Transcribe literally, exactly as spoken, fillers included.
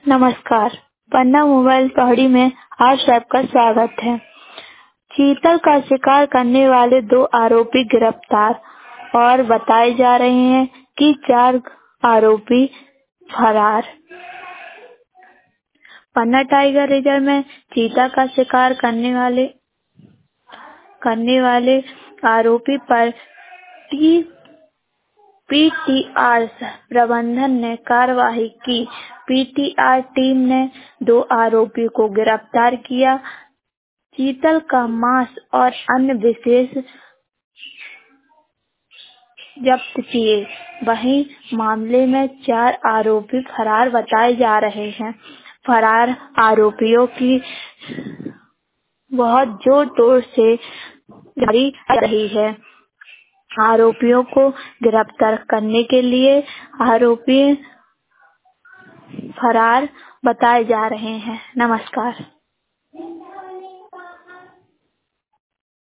नमस्कार। पन्ना मोबाइल पहाड़ी में आप सबका स्वागत है। चीतल का शिकार करने वाले दो आरोपी गिरफ्तार और बताए जा रहे हैं कि चार आरोपी फरार। पन्ना टाइगर रिजर्व में चीता का शिकार करने वाले करने वाले आरोपी पर टी पीटीआर प्रबंधन ने कार्रवाई की। पीटीआर टीम ने दो आरोपियों को गिरफ्तार किया, चीतल का मांस और अन्य विशेष जब्त किए। वहीं मामले में चार आरोपी फरार बताए जा रहे हैं। फरार आरोपियों की बहुत जोर तोड़ से जारी रही है। आरोपियों को गिरफ्तार करने के लिए आरोपी फरार बताए जा रहे हैं। नमस्कार।